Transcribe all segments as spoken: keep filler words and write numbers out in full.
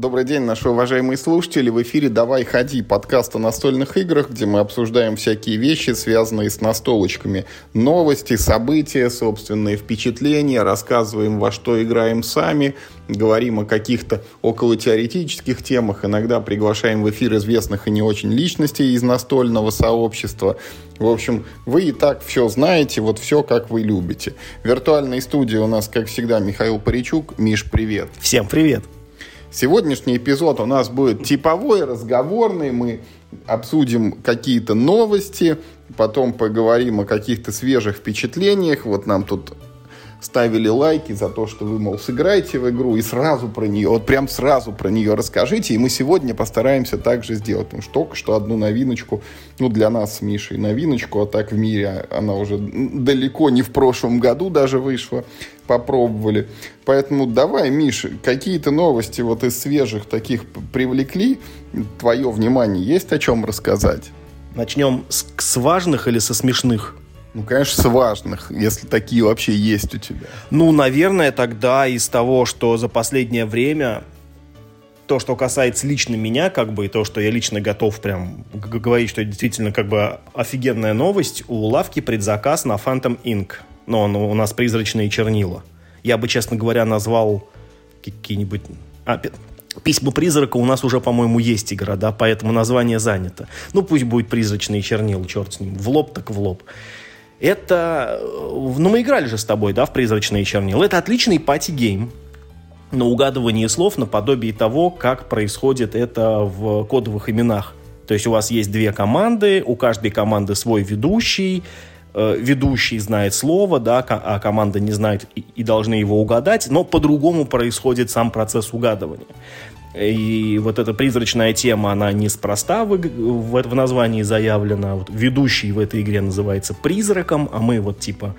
добрый день, наши уважаемые слушатели. В эфире «Давай, ходи» подкаст о настольных играх, где мы обсуждаем всякие вещи, связанные с настолочками. Новости, события, собственные впечатления, рассказываем, во что играем сами, говорим о каких-то околотеоретических темах, иногда приглашаем в эфир известных и не очень личностей из настольного сообщества. В общем, вы и так все знаете, вот все, как вы любите. В виртуальной студии у нас, как всегда, Михаил Паричук. Миш, привет. Всем привет. Сегодняшний эпизод у нас будет типовой, разговорный. Мы обсудим какие-то новости, потом поговорим о каких-то свежих впечатлениях. Вот нам тут ставили лайки за то, что вы, мол, сыграете в игру и сразу про нее, вот прям сразу про нее расскажите. И мы сегодня постараемся так же сделать. Потому что только что одну новиночку, ну, для нас с Мишей новиночку, а так в мире она уже далеко не в прошлом году даже вышла, попробовали. Поэтому давай, Миша, какие-то новости вот из свежих таких привлекли твое внимание? Есть о чем рассказать? Начнем с, с важных или со смешных? Ну, конечно, с важных, если такие вообще есть у тебя. Ну, наверное, тогда из того, что за последнее время, то, что касается лично меня, как бы, и то, что я лично готов прям г- говорить, что это действительно как бы офигенная новость, у лавки предзаказ на Phantom инк. Ну, он, у нас призрачные чернила. Я бы, честно говоря, назвал какие-нибудь... А, Письма призрака у нас уже, по-моему, есть игра, да, поэтому название занято. Ну, пусть будет призрачные чернила, черт с ним. В лоб так в лоб. Это... Ну, мы играли же с тобой, да, в призрачные чернила. Это отличный пати-гейм на угадывание слов наподобие того, как происходит это в кодовых именах. То есть у вас есть две команды, у каждой команды свой ведущий, э, ведущий знает слово, да, а команда не знает и, и должны его угадать, но по-другому происходит сам процесс угадывания. И вот эта призрачная тема, она неспроста в, в, в названии заявлена. Вот ведущий в этой игре называется призраком, а мы вот типа...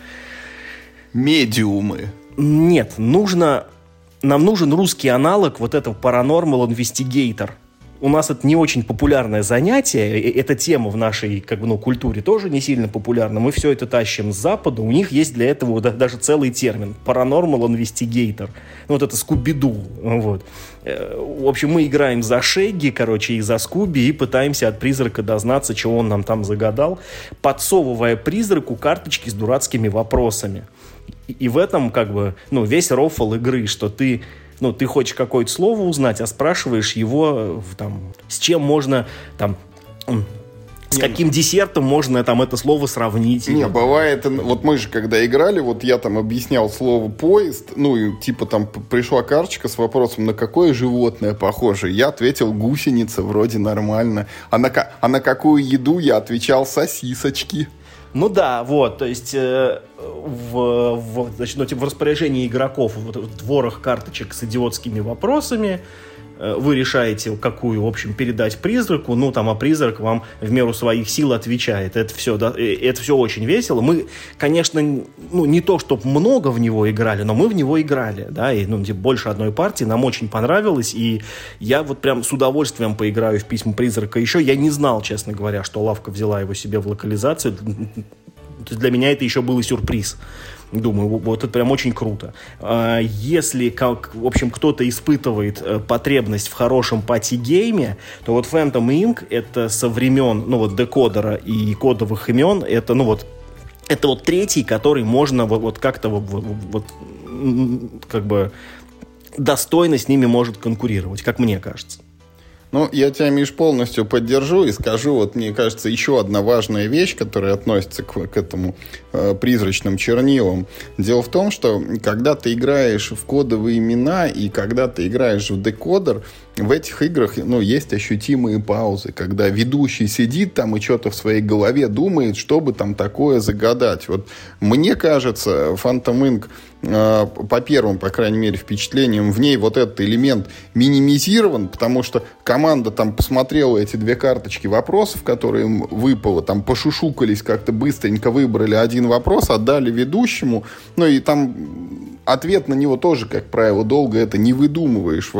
Медиумы. Нет, нужно... Нам нужен русский аналог вот этого Paranormal Investigator. У нас это не очень популярное занятие, эта тема в нашей как бы, ну, культуре тоже не сильно популярна. Мы все это тащим с Запада, у них есть для этого даже целый термин Paranormal Investigator. Ну, вот это Скуби-Ду. Вот. В общем, мы играем за Шегги, короче, и за Скуби, и пытаемся от призрака дознаться, чего он нам там загадал, подсовывая призраку карточки с дурацкими вопросами. И в этом как бы, ну, весь рофл игры, что ты... Ну, ты хочешь какое-то слово узнать, а спрашиваешь его, там, с чем можно, там, с не, каким десертом можно там это слово сравнить. Не, бывает, вот мы же когда играли, вот я там объяснял слово поезд, ну, и типа там пришла карточка с вопросом, на какое животное похоже. Я ответил гусеница, вроде нормально. А на, а на какую еду я отвечал сосисочки. Ну да, вот, то есть э, в, в, значит, ну, в распоряжении игроков вот, ворох карточек с идиотскими вопросами, э, вы решаете, какую, в общем, передать призраку, ну, там, а призрак вам в меру своих сил отвечает. Это все, да, это все очень весело. Мы, конечно, ну, не то, чтобы много в него играли, но мы в него играли, да, и, ну, больше одной партии, нам очень понравилось, и я вот прям с удовольствием поиграю в «Письма призрака» еще. Я не знал, честно говоря, что лавка взяла его себе в локализацию. Для меня это еще был и сюрприз. Думаю, вот это прям очень круто. Если, как, в общем, кто-то испытывает потребность в хорошем пати-гейме, то вот Phantom инк это со времен, ну, вот, декодера и кодовых имен, это, ну, вот, это вот третий, который можно вот, вот как-то вот, вот, как бы достойно с ними может конкурировать, как мне кажется. Ну, я тебя, Миш, полностью поддержу и скажу, вот мне кажется, еще одна важная вещь, которая относится к, к этому э, призрачным чернилам. Дело в том, что когда ты играешь в кодовые имена и когда ты играешь в декодер, в этих играх, ну, есть ощутимые паузы, когда ведущий сидит там и что-то в своей голове думает, чтобы там такое загадать. Вот мне кажется, Phantom инк э, по первым, по крайней мере, впечатлениям, в ней вот этот элемент минимизирован, потому что команда там посмотрела эти две карточки вопросов, которые им выпало, там пошушукались, как-то быстренько выбрали один вопрос, отдали ведущему, ну и там ответ на него тоже, как правило, долго это не выдумываешь. Вот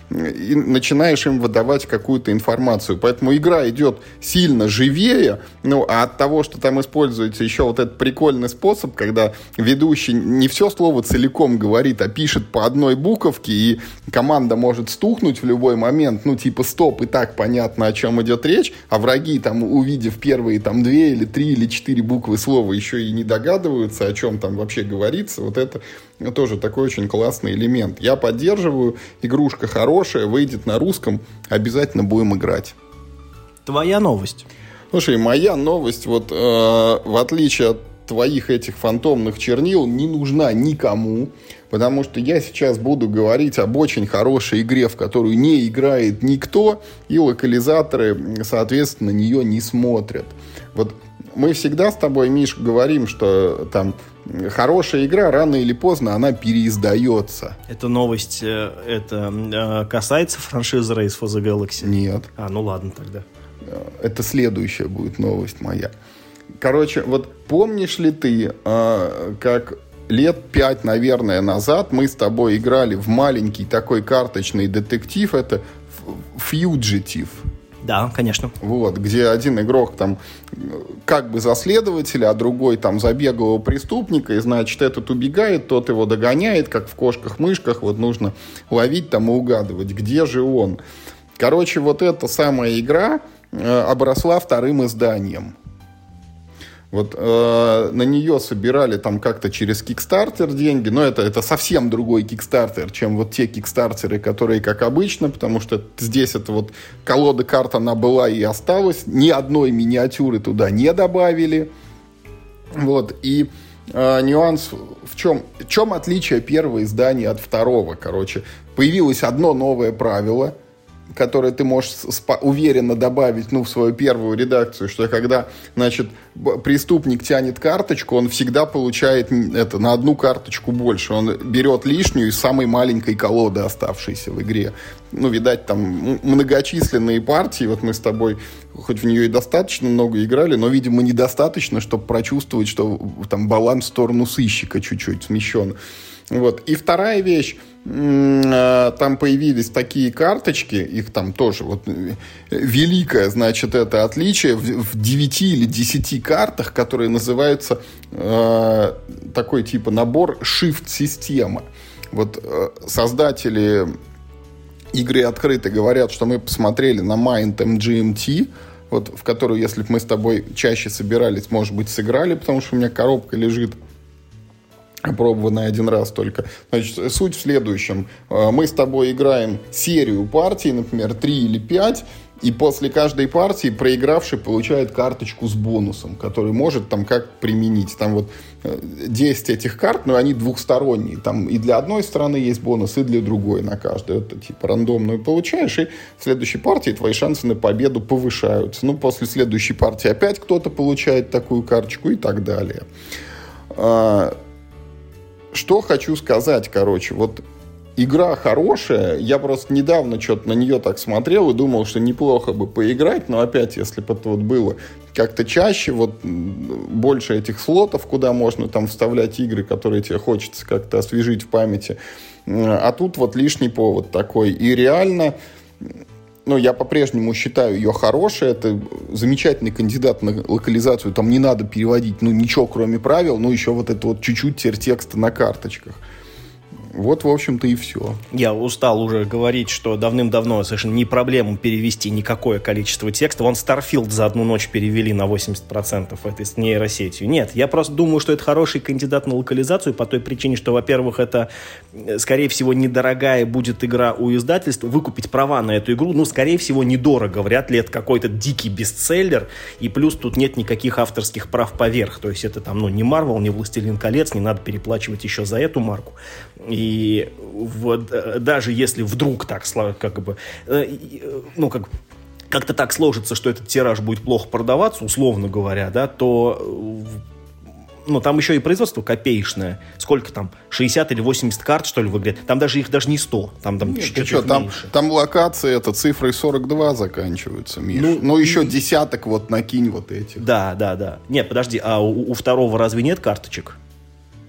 и начинаешь им выдавать какую-то информацию. Поэтому игра идет сильно живее, ну, а от того, что там используется еще вот этот прикольный способ, когда ведущий не все слово целиком говорит, а пишет по одной буковке, и команда может стухнуть в любой момент, ну, типа стоп, и так понятно, о чем идет речь, а враги, там, увидев первые там две или три или четыре буквы слова, еще и не догадываются, о чем там вообще говорится. Вот это тоже такой очень классный элемент. Я поддерживаю, игрушка хорошая, выйдет на русском, обязательно будем играть. Твоя новость. Слушай, моя новость, вот э, в отличие от твоих этих фантомных чернил, не нужна никому, потому что я сейчас буду говорить об очень хорошей игре, в которую не играет никто, и локализаторы, соответственно, на нее не смотрят. Вот мы всегда с тобой, Миш, говорим, что там хорошая игра, рано или поздно она переиздается. Эта новость, это касается франшизы Race for the Galaxy? Нет. А, ну ладно тогда. Это следующая будет новость моя. Короче, вот помнишь ли ты, как лет пять, наверное, назад мы с тобой играли в маленький такой карточный детектив, это Fugitive. Да, конечно. Вот, где один игрок там как бы за следователя, а другой там за беглого преступника, и, значит, этот убегает, тот его догоняет, как в кошках-мышках, вот нужно ловить там и угадывать, где же он. Короче, вот эта самая игра э, обросла вторым изданием. Вот э, на нее собирали там как-то через Kickstarter деньги, но это, это совсем другой Kickstarter, чем вот те Kickstarterы, которые как обычно, потому что здесь это вот колода карт, она была и осталась, ни одной миниатюры туда не добавили. Вот, и э, нюанс в чем? В чем отличие первого издания от второго? Короче, появилось одно новое правило, которое ты можешь уверенно добавить, ну, в свою первую редакцию, что когда, значит, преступник тянет карточку, он всегда получает это на одну карточку больше. Он берет лишнюю из самой маленькой колоды, оставшейся в игре. Ну, видать, там многочисленные партии, вот мы с тобой хоть в нее и достаточно много играли, но, видимо, недостаточно, чтобы прочувствовать, что там баланс в сторону сыщика чуть-чуть смещен. Вот. И вторая вещь, там появились такие карточки, их там тоже вот великое, значит, это отличие в девяти или десяти картах, которые называются э, такой типа набор Shift-система. Вот э, создатели игры открыто говорят, что мы посмотрели на Mind эм джи эм ти, вот, в которую, если бы мы с тобой чаще собирались, может быть, сыграли, потому что у меня коробка лежит опробованная один раз только. Значит, суть в следующем. Мы с тобой играем серию партий, например, три или пять, и после каждой партии проигравший получает карточку с бонусом, который может там как применить. Там вот десять этих карт, но они двухсторонние. Там и для одной стороны есть бонус, и для другой на каждую. Это типа рандомную получаешь, и в следующей партии твои шансы на победу повышаются. Ну, после следующей партии опять кто-то получает такую карточку и так далее. Что хочу сказать, короче, вот игра хорошая, я просто недавно что-то на нее так смотрел и думал, что неплохо бы поиграть, но опять, если бы это вот было как-то чаще, вот больше этих слотов, куда можно там вставлять игры, которые тебе хочется как-то освежить в памяти, а тут вот лишний повод такой, и реально... Ну, я по-прежнему считаю ее хорошей. Это замечательный кандидат на локализацию. Там не надо переводить, ну, ничего, кроме правил. Ну, еще вот это вот чуть-чуть текста на карточках. Вот, в общем-то, и все. Я устал уже говорить, что давным-давно совершенно не проблема перевести никакое количество текста. Вон Starfield за одну ночь перевели на восемьдесят процентов этой с нейросетью. Нет, я просто думаю, что это хороший кандидат на локализацию по той причине, что, во-первых, это, скорее всего, недорогая будет игра у издательства. Выкупить права на эту игру, ну, скорее всего, недорого. Вряд ли это какой-то дикий бестселлер. И плюс тут нет никаких авторских прав поверх. То есть это там, ну, не Marvel, не Властелин колец, не надо переплачивать еще за эту марку. И вот даже если вдруг так, как бы, ну, как, как-то так сложится, что этот тираж будет плохо продаваться, условно говоря, да, то, ну, там еще и производство копеечное. Сколько там? шестьдесят или восемьдесят карт, что ли, в игре? Там даже их даже не сто. Там, там Нет, чуть-чуть что, там, там локации это цифрой сорок два заканчиваются, Миш. Ну, ну еще и... десяток вот накинь вот этих. Да, да, да. Нет, подожди, а у, у второго разве нет карточек?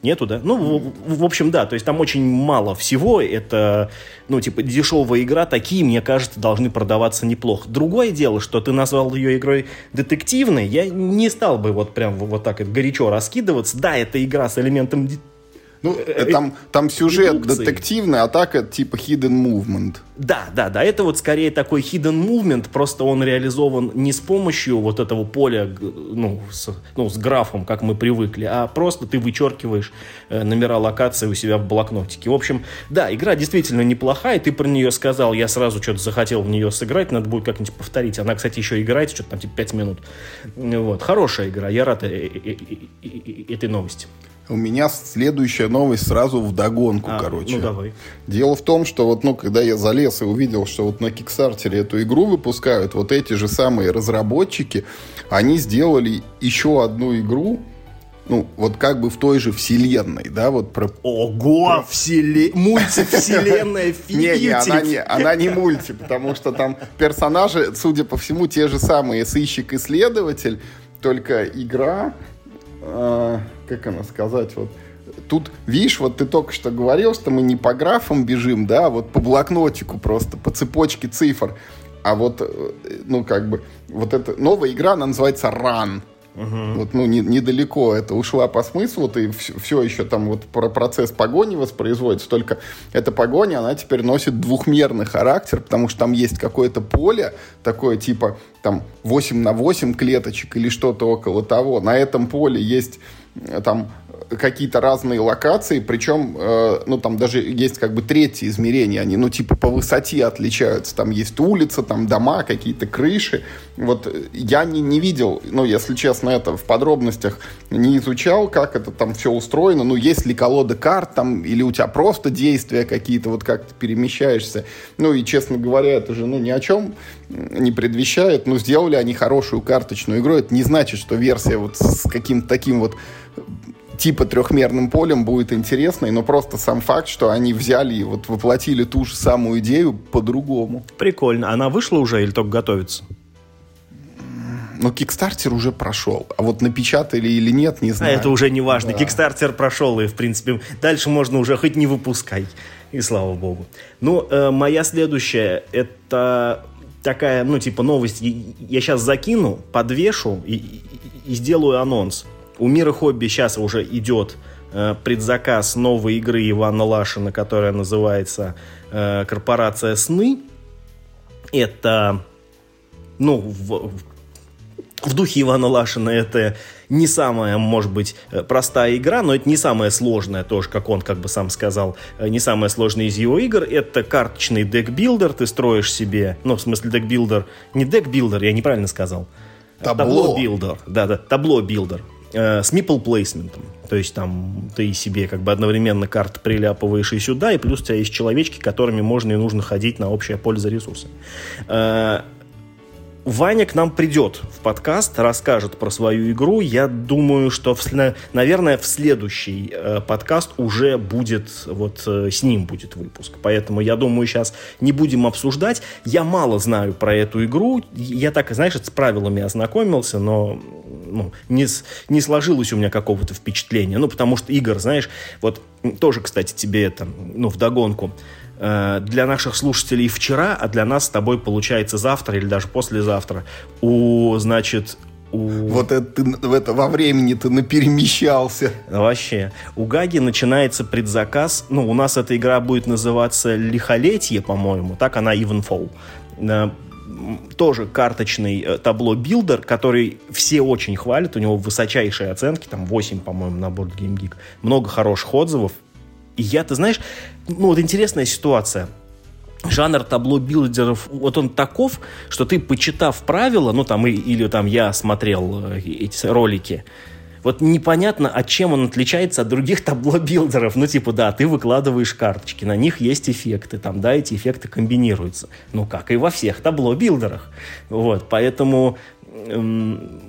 Нету, да? Ну, в, в общем, да, то есть там очень мало всего, это, ну, типа, дешевая игра, такие, мне кажется, должны продаваться неплохо. Другое дело, что ты назвал ее игрой детективной, я не стал бы вот прям вот так вот горячо раскидываться. Да, это игра с элементом... Ну, там, там сюжет детективный, а так это типа hidden movement. Да, да, да, это вот скорее такой hidden movement, просто он реализован не с помощью вот этого поля, ну, с, ну, с графом, как мы привыкли, а просто ты вычеркиваешь э, номера локации у себя в блокнотике. В общем, да, игра действительно неплохая, ты про нее сказал, я сразу что-то захотел в нее сыграть, надо будет как-нибудь повторить. Она, кстати, еще играет, что-то там типа пять минут. Вот, хорошая игра, я рад этой новости. У меня следующая новость сразу вдогонку, а, короче. Ну, давай. Дело в том, что вот, ну, когда я залез и увидел, что вот на Кикстартере эту игру выпускают, вот эти же самые разработчики, они сделали еще одну игру, ну, вот как бы в той же вселенной, да, вот про... Ого, вселе... мультивселенная Не, она не мульти, потому что там персонажи, судя по всему, те же самые сыщик-исследователь, только игра... как она сказать, вот тут, видишь, вот ты только что говорил, что мы не по графам бежим, да, а вот по блокнотику просто, по цепочке цифр, а вот, ну, как бы, вот эта новая игра, она называется Run. Uh-huh. Вот, ну, не, недалеко это ушла по смыслу, ты все, все еще там вот про процесс погони воспроизводится, только эта погоня, она теперь носит двухмерный характер, потому что там есть какое-то поле, такое типа там восемь на восемь клеточек или что-то около того. На этом поле есть там какие-то разные локации, причем, э, ну, там даже есть как бы третье измерение, они, ну, типа по высоте отличаются, там есть улица, там дома, какие-то крыши, вот я не, не видел, ну, если честно, это в подробностях не изучал, как это там все устроено, ну, есть ли колода карт там, или у тебя просто действия какие-то, вот как ты перемещаешься, ну, и, честно говоря, это же, ну, ни о чем не предвещает, ну, сделали они хорошую карточную игру, это не значит, что версия вот с каким-то таким вот типа трехмерным полем будет интересной, но просто сам факт, что они взяли и вот воплотили ту же самую идею по-другому. Прикольно. Она вышла уже или только готовится? Ну, Кикстартер уже прошел. А вот напечатали или нет, не знаю. А это уже не важно. Да. Кикстартер прошел, и, в принципе, дальше можно уже хоть не выпускай. И слава богу. Ну, э, моя следующая, это такая, ну, типа, новость. Я сейчас закину, подвешу и, и, и сделаю анонс. У Мира Хобби сейчас уже идет э, предзаказ новой игры Ивана Лашина, которая называется э, «Корпорация сны». Это, ну, в, в духе Ивана Лашина это не самая, может быть, простая игра, но это не самая сложная тоже, как он как бы сам сказал, не самая сложная из его игр. Это карточный декбилдер, ты строишь себе, ну, в смысле декбилдер, не декбилдер, я неправильно сказал. Табло-билдер, да-да, табло-билдер. С meeple плейсментом. То есть там ты себе как бы одновременно карты приляпываешь и сюда, и плюс у тебя есть человечки, которыми можно и нужно ходить на общее поле за ресурсы. Ваня к нам придет в подкаст, расскажет про свою игру. Я думаю, что, в, наверное, в следующий э, подкаст уже будет, вот э, с ним будет выпуск. Поэтому, я думаю, сейчас не будем обсуждать. Я мало знаю про эту игру. Я так, знаешь, с правилами ознакомился, но ну, не, не сложилось у меня какого-то впечатления. Ну, потому что игр, знаешь, вот тоже, кстати, тебе это, ну, вдогонку. Для наших слушателей вчера, а для нас с тобой получается завтра или даже послезавтра. У, значит, у... Вот это ты в это, во времени ты наперемещался. Вообще. У Гаги начинается предзаказ. Ну, у нас эта игра будет называться «Лихолетье», по-моему. Так она Evenfall. Тоже карточный табло-билдер, который все очень хвалят. У него высочайшие оценки. Там восемь, по-моему, на Board Game Geek. Много хороших отзывов. И я, ты знаешь, ну вот интересная ситуация. Жанр табло-билдеров, вот он таков, что ты, почитав правила, ну там и, или там я смотрел эти ролики, вот непонятно, от чем он отличается от других табло-билдеров. Ну типа, да, ты выкладываешь карточки, на них есть эффекты, там, да, эти эффекты комбинируются. Ну как и во всех табло-билдерах. Вот, поэтому эм,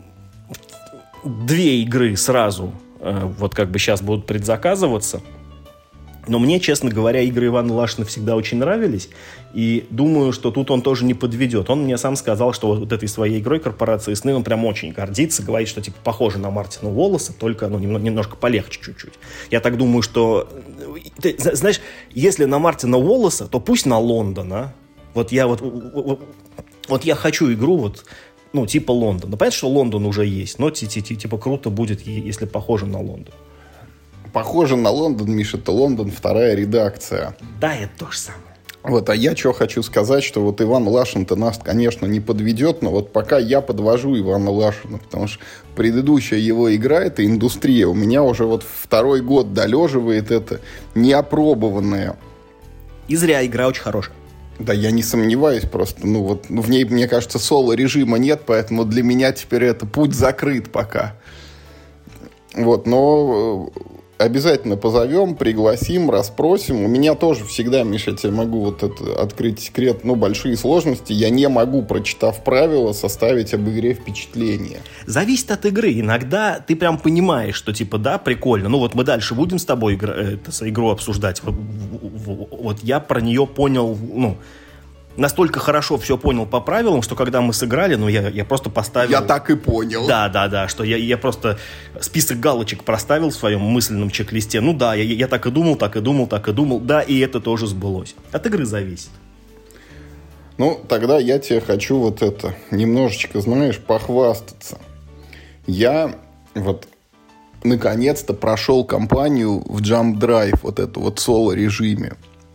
две игры сразу, э, вот как бы сейчас будут предзаказываться. Но мне, честно говоря, игры Ивана Лашина всегда очень нравились. И думаю, что тут он тоже не подведет. Он мне сам сказал, что вот этой своей игрой «Корпорации сны» он прям очень гордится. Говорит, что типа похоже на Мартина Уоллеса, только ну, немножко полегче чуть-чуть. Я так думаю, что... Ты, знаешь, если на Мартина Уоллеса, то пусть на Лондон, а? Вот я вот... Вот я хочу игру вот... Ну, типа Лондон. Понятно, что Лондон уже есть, но типа круто будет, если похоже на Лондон. Похоже на Лондон, Миша, это Лондон, вторая редакция. Да, это то же самое. Вот, а я что хочу сказать, что вот Иван Лашин-то нас, конечно, не подведет, но вот пока я подвожу Ивана Лашина, потому что предыдущая его игра, это «Индустрия», у меня уже вот второй год долеживает это неопробованное. И зря, игра очень хорошая. Да, я не сомневаюсь просто. Ну, вот в ней, мне кажется, соло-режима нет, поэтому для меня теперь это путь закрыт пока. Вот, но обязательно позовем, пригласим, расспросим. У меня тоже всегда, Миша, я тебе могу вот это открыть секрет, ну, большие сложности. Я не могу, прочитав правила, составить об игре впечатление. Зависит от игры. Иногда ты прям понимаешь, что типа, да, прикольно. Ну, вот мы дальше будем с тобой игра, это, игру обсуждать. Вот я про нее понял, ну... настолько хорошо все понял по правилам, что когда мы сыграли, ну, я, я просто поставил... Я так и понял. Да, да, да, что я, я просто список галочек проставил в своем мысленном чек-листе. Ну да, я, я так и думал, так и думал, так и думал. Да, и это тоже сбылось. От игры зависит. Ну, тогда я тебе хочу вот это, немножечко, знаешь, похвастаться. Я вот наконец-то прошел кампанию в Jump Drive, вот эту вот соло-режиме.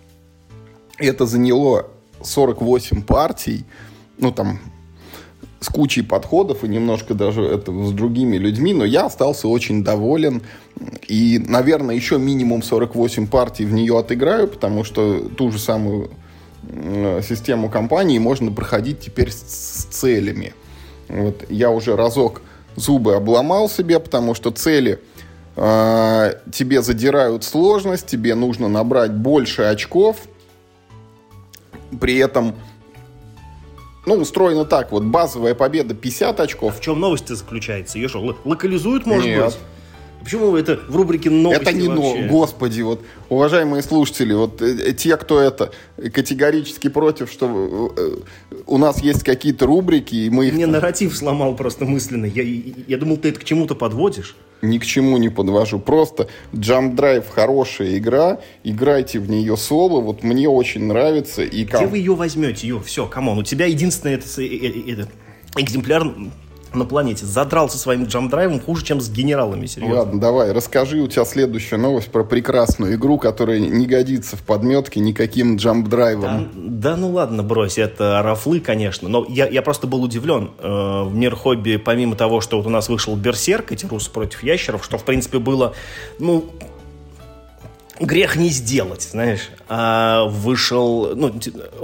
Это заняло сорок восемь партий, ну, там, с кучей подходов и немножко даже это с другими людьми, но я остался очень доволен. И, наверное, еще минимум сорок восемь партий в нее отыграю, потому что ту же самую э, систему кампании можно проходить теперь с, с целями. Вот я уже разок зубы обломал себе, потому что цели э, тебе задирают сложность, тебе нужно набрать больше очков. При этом, ну, устроено так, вот базовая победа пятьдесят очков. А в чем новость-то заключается? Ее что, локализуют, может Нет. быть? Почему это в рубрике новости Это не новость, господи, вот, уважаемые слушатели, вот э, те, кто это категорически против, что э, у нас есть какие-то рубрики, и мы их... Мне нарратив сломал просто мысленно. Я, я думал, ты это к чему-то подводишь. Ни к чему не подвожу. Просто Jump Drive хорошая игра. Играйте в нее соло. Вот мне очень нравится. И Где вы ее возьмете? Ее, все, камон. У тебя единственный это, это, экземпляр на планете. Задрал со своим джамп-драйвом хуже, чем с генералами, серьезно. Ладно, давай, расскажи, у тебя следующая новость про прекрасную игру, которая не годится в подметке никаким джамп-драйвом. Да, да ну ладно, брось, это рафлы, конечно. Но я, я просто был удивлен. Э, в Мир Хобби, помимо того, что вот у нас вышел Берсерк, эти русы против ящеров, что, в принципе, было, ну... грех не сделать, знаешь. А вышел... Ну,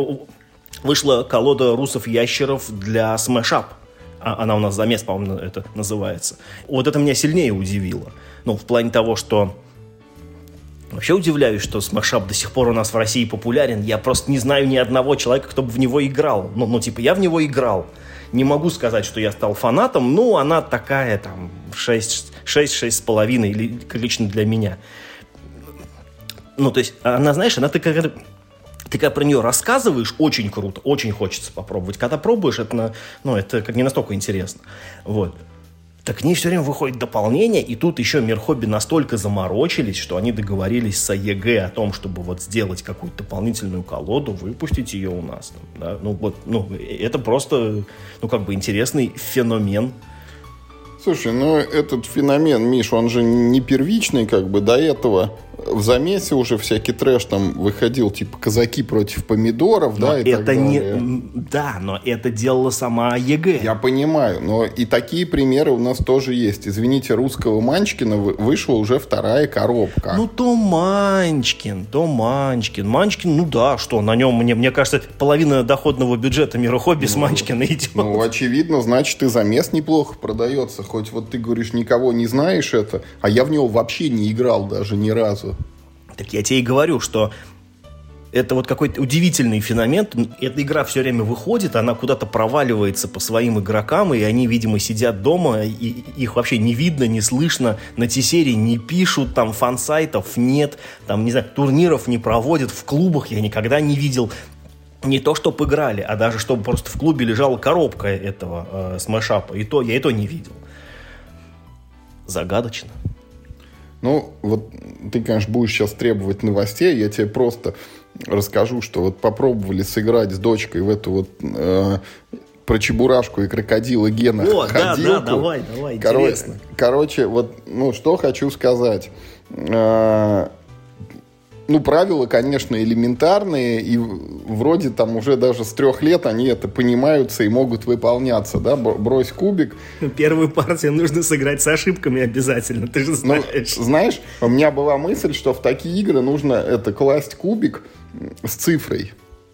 вышла колода русов-ящеров для Smash Up. Она у нас замес, по-моему, это называется. Вот это меня сильнее удивило. Ну, в плане того, что... Вообще удивляюсь, что Smash Up до сих пор у нас в России популярен. Я просто не знаю ни одного человека, кто бы в него играл. Ну, ну типа, я в него играл. Не могу сказать, что я стал фанатом, но она такая, там, шесть-шесть с половиной, лично для меня. Ну, то есть, она, знаешь, она такая... Ты когда про нее рассказываешь, очень круто, очень хочется попробовать. Когда пробуешь, это, ну, это как не настолько интересно. Вот. Так к ней все время выходит дополнение, и тут еще Мир Хобби настолько заморочились, что они договорились с АЕГ о том, чтобы вот сделать какую-то дополнительную колоду, выпустить ее у нас. Да? Ну, вот, ну, это просто, ну, как бы интересный феномен. Слушай, ну этот феномен, Миш, он же не первичный, как бы до этого в замесе уже всякий трэш там выходил, типа казаки против помидоров, но да, и это так не... далее. Да, но это делала сама АЕГ. Я понимаю, но и такие примеры у нас тоже есть. Извините, русского Манчкина вышла уже вторая коробка. Ну, то Манчкин, то Манчкин. Манчкин, ну да, что, на нем, мне, мне кажется, половина доходного бюджета Мира Хобби ну, с Манчкина идет. Ну, очевидно, значит, и замес неплохо продается. Хоть вот ты говоришь, никого не знаешь это, а я в него вообще не играл даже ни разу. Так я тебе и говорю, что Это вот какой-то удивительный феномен. Эта игра все время выходит, она куда-то проваливается по своим игрокам, и они, видимо, сидят дома, и их вообще не видно, не слышно, на T-серии не пишут, там фан-сайтов нет, там, не знаю, турниров не проводят, в клубах я никогда не видел. Не то, чтобы играли, а даже чтобы просто в клубе лежала коробка этого э, смэшапа. И то я и то не видел. Загадочно. Ну, вот ты, конечно, будешь сейчас требовать новостей, я тебе просто расскажу, что вот попробовали сыграть с дочкой в эту вот э, про Чебурашку и крокодила Гена О, ходилку. Да, да, давай, давай, Коро- интересно. Короче, вот, ну, что хочу сказать. Э, ну, правила, конечно, элементарные, и вроде там уже даже с трех лет они это понимаются и могут выполняться, да, брось кубик. Первую партию нужно сыграть с ошибками обязательно, ты же знаешь. Ну, знаешь, у меня была мысль, что в такие игры нужно это класть кубик с цифрой.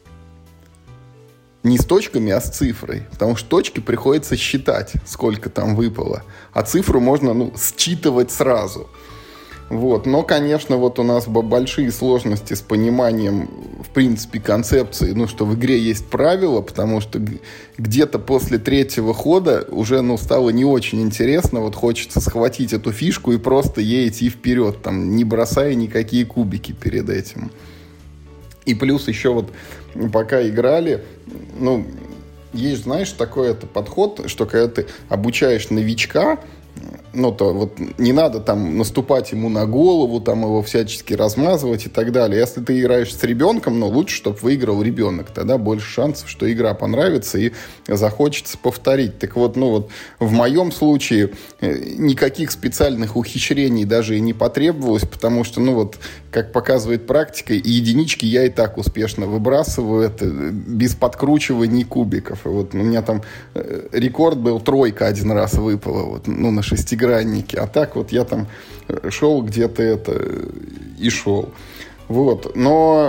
Не с точками, а с цифрой. Потому что точки приходится считать, сколько там выпало. А цифру можно, ну, считывать сразу. Вот. Но, конечно, вот у нас большие сложности с пониманием, в принципе, концепции, ну, что в игре есть правила, потому что где-то после третьего хода уже, ну, стало не очень интересно, вот хочется схватить эту фишку и просто ей идти вперед, там, не бросая никакие кубики перед этим. И плюс еще вот, пока играли, ну, есть, знаешь, такой это подход, что когда ты обучаешь новичка, ну, то вот не надо там наступать ему на голову, там его всячески размазывать и так далее. Если ты играешь с ребенком, ну, лучше, чтобы выиграл ребенок. Тогда больше шансов, что игра понравится и захочется повторить. Так вот, ну, вот в моем случае никаких специальных ухищрений даже и не потребовалось, потому что, ну, вот, как показывает практика, и единички я и так успешно выбрасываю это без подкручиваний кубиков. И вот у меня там рекорд был, тройка один раз выпала, вот, ну, на шестиграннике. А так вот я там шел где-то это и шел. Вот. Но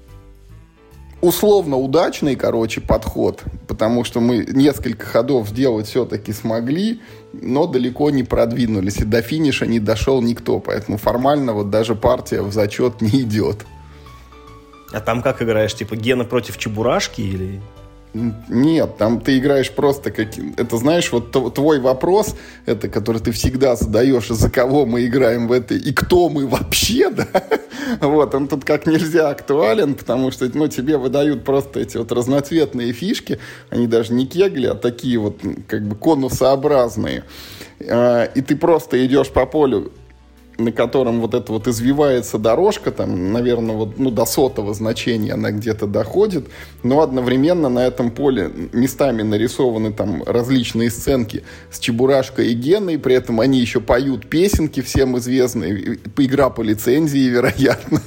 условно удачный, короче, подход, потому что мы несколько ходов сделать все-таки смогли, но далеко не продвинулись. И до финиша не дошел никто. Поэтому формально вот даже партия в зачет не идет. А там как играешь? Типа Гена против Чебурашки или... Нет, там ты играешь просто как... Это, знаешь, вот твой вопрос, это, который ты всегда задаешь, за кого мы играем в этой, и кто мы вообще, да? Вот, он тут как нельзя актуален, потому что, ну, тебе выдают просто эти вот разноцветные фишки, они даже не кегли, а такие вот, как бы, конусообразные. И ты просто идешь по полю, на котором вот эта вот извивается дорожка, там, наверное, вот, ну, до сотого значения она где-то доходит, но одновременно на этом поле местами нарисованы там различные сценки с Чебурашкой и Геной, при этом они еще поют песенки всем известные, игра по лицензии, вероятно.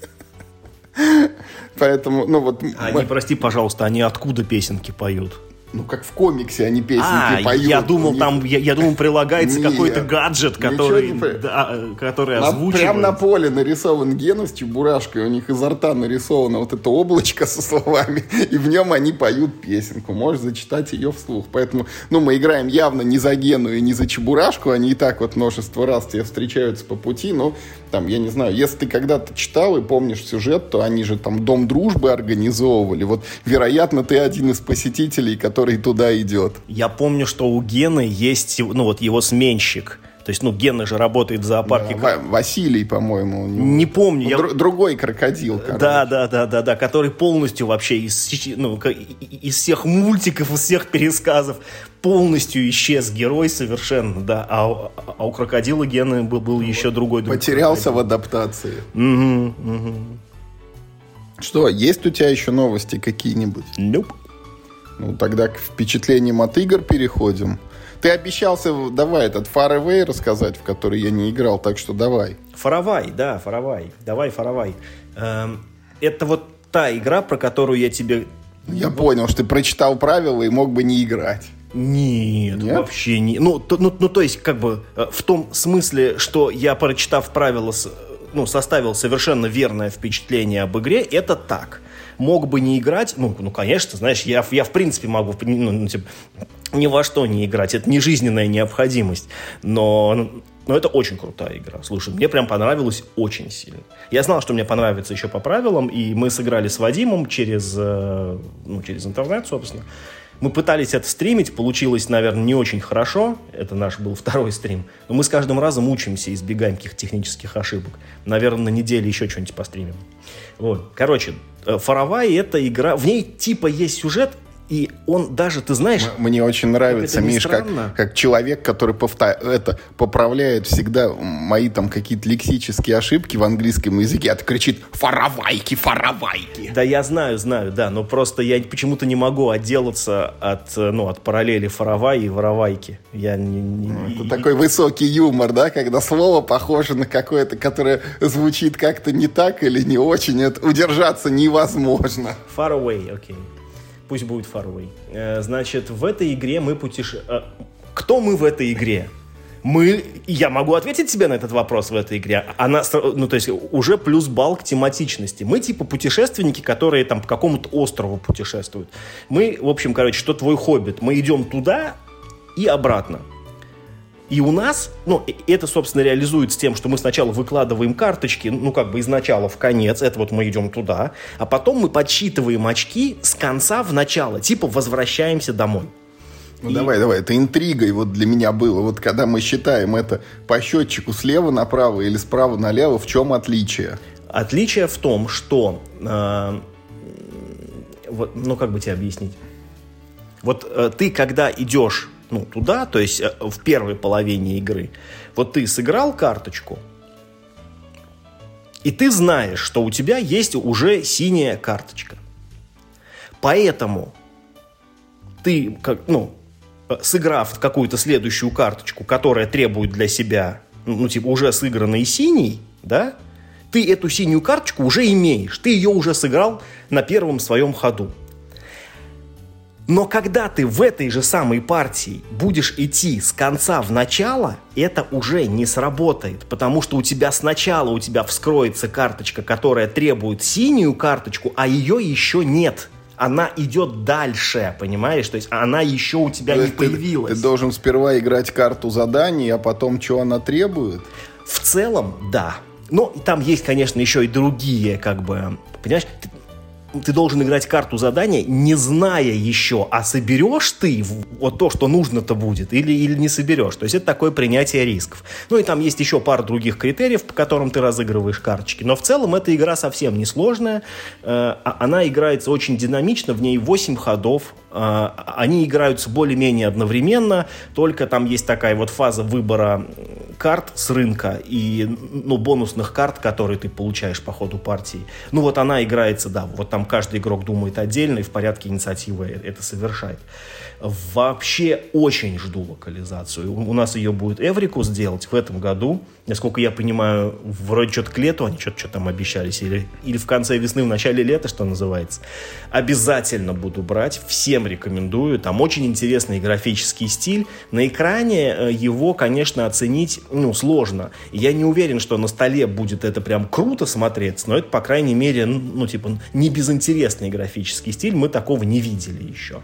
Поэтому, ну вот... Они, прости, пожалуйста, они откуда песенки поют? Ну, как в комиксе они песенки а, поют. я думал, них... там, я, я думал, прилагается Нет, какой-то гаджет, который, не... да, который на, озвучивает. Прямо на поле нарисован Гена с Чебурашкой, у них изо рта нарисовано вот это облачко со словами, и в нем они поют песенку. Можешь зачитать ее вслух. Поэтому, ну, мы играем явно не за Гену и не за Чебурашку, они и так вот множество раз тебе встречаются по пути, но там, я не знаю, если ты когда-то читал и помнишь сюжет, то они же там Дом дружбы организовывали. Вот, вероятно, ты один из посетителей, который туда идет. Я помню, что у Гены есть, ну, вот его сменщик. То есть, ну, Гена же работает в зоопарке. Да, Василий, по-моему. Не помню. Ну, я... др- другой крокодил, короче. Да, да, да, да, да, который полностью вообще из, ну, из всех мультиков, из всех пересказов полностью исчез герой совершенно, да. А, а у крокодила Гены был, был еще другой. Потерялся крокодил в адаптации. Угу, угу. Что, есть у тебя еще новости какие-нибудь? Nope. Ну, тогда к впечатлениям от игр переходим. Ты обещался, давай, этот Far Away рассказать, в который я не играл, так что давай. Фаравай, да, Фаравай. Давай, Фаравай. Эм, это вот та игра, про которую я тебе... Я вот... понял, что ты прочитал правила и мог бы не играть. Нет, Нет? вообще не. Ну то, ну, ну, то есть, как бы, в том смысле, что я, прочитав правила, ну, составил совершенно верное впечатление об игре, это так. Мог бы не играть, ну, ну конечно, знаешь, я, я в принципе могу, ну, ну, типа, ни во что не играть, это не жизненная необходимость, но Но это очень крутая игра. Слушай, мне прям понравилось очень сильно. Я знал, что мне понравится еще по правилам, и мы сыграли с Вадимом через, ну, через интернет, собственно. Мы пытались это стримить, получилось, наверное, не очень хорошо. Это наш был второй стрим. Но мы с каждым разом учимся, избегаем каких-то технических ошибок. Наверное, на неделе еще что-нибудь постримим. Вот. Короче, Far Away — это игра... В ней типа есть сюжет, и он даже, ты знаешь... Мне очень нравится, Миш, как, как человек, который повтор... это, поправляет всегда мои там какие-то лексические ошибки в английском языке, а ты кричит «фаравайки, фаравайки». Да, я знаю, знаю, да, но просто я почему-то не могу отделаться от, ну, от параллели «фаравай» и «воровайки». Я не, не... Это и... такой высокий юмор, да, когда слово похоже на какое-то, которое звучит как-то не так или не очень, это удержаться невозможно. Far away, окей. Okay. Пусть будет Far Away. Значит, в этой игре мы путешествуем... Кто мы в этой игре? Мы... Я могу ответить тебе на этот вопрос в этой игре. Она, ну, то есть, уже плюс балл к тематичности. Мы типа путешественники, которые там по какому-то острову путешествуют. Мы, в общем, короче, что твой хоббит? Мы идем туда и обратно. И у нас, ну, это, собственно, реализуется тем, что мы сначала выкладываем карточки, ну, как бы из начала в конец, это вот мы идем туда, а потом мы подсчитываем очки с конца в начало, типа возвращаемся домой. Ну, и... давай, давай, это интригой вот для меня было. Вот когда мы считаем это по счетчику слева направо или справа налево, в чем отличие? Отличие в том, что, э, вот, ну, как бы тебе объяснить? Вот э, ты, когда идешь... Ну, туда, то есть в первой половине игры, вот ты сыграл карточку, и ты знаешь, что у тебя есть уже синяя карточка. Поэтому ты, как, ну, сыграв какую-то следующую карточку, которая требует для себя, ну, типа, уже сыгранной синей, да, ты эту синюю карточку уже имеешь, ты ее уже сыграл на первом своем ходу. Но когда ты в этой же самой партии будешь идти с конца в начало, это уже не сработает, потому что у тебя сначала у тебя вскроется карточка, которая требует синюю карточку, а ее еще нет. Она идет дальше, понимаешь? То есть она еще у тебя То не есть появилась. Ты, ты должен сперва играть карту заданий, а потом что она требует? В целом, да. Но там есть, конечно, еще и другие, как бы, понимаешь? Ты должен играть карту задания, не зная еще, а соберешь ты вот то, что нужно-то будет, или, или не соберешь. То есть это такое принятие рисков. Ну и там есть еще пара других критериев, по которым ты разыгрываешь карточки. Но в целом эта игра совсем не сложная. Она играется очень динамично, в ней восемь ходов. Они играются более-менее одновременно, только там есть такая вот фаза выбора карт с рынка и, ну, бонусных карт, которые ты получаешь по ходу партии. Ну вот она играется, да, вот там каждый игрок думает отдельно и в порядке инициативы это совершает. Вообще очень жду локализацию. У нас ее будет Эврикус делать в этом году. Насколько я понимаю, вроде что-то к лету они что-то, что-то там обещались. Или, или в конце весны, в начале лета, что называется. Обязательно буду брать. Всем рекомендую. Там очень интересный графический стиль. На экране его, конечно, оценить, ну, сложно. Я не уверен, что на столе будет это прям круто смотреться, но это, по крайней мере, ну, типа, не безинтересный графический стиль. Мы такого не видели еще.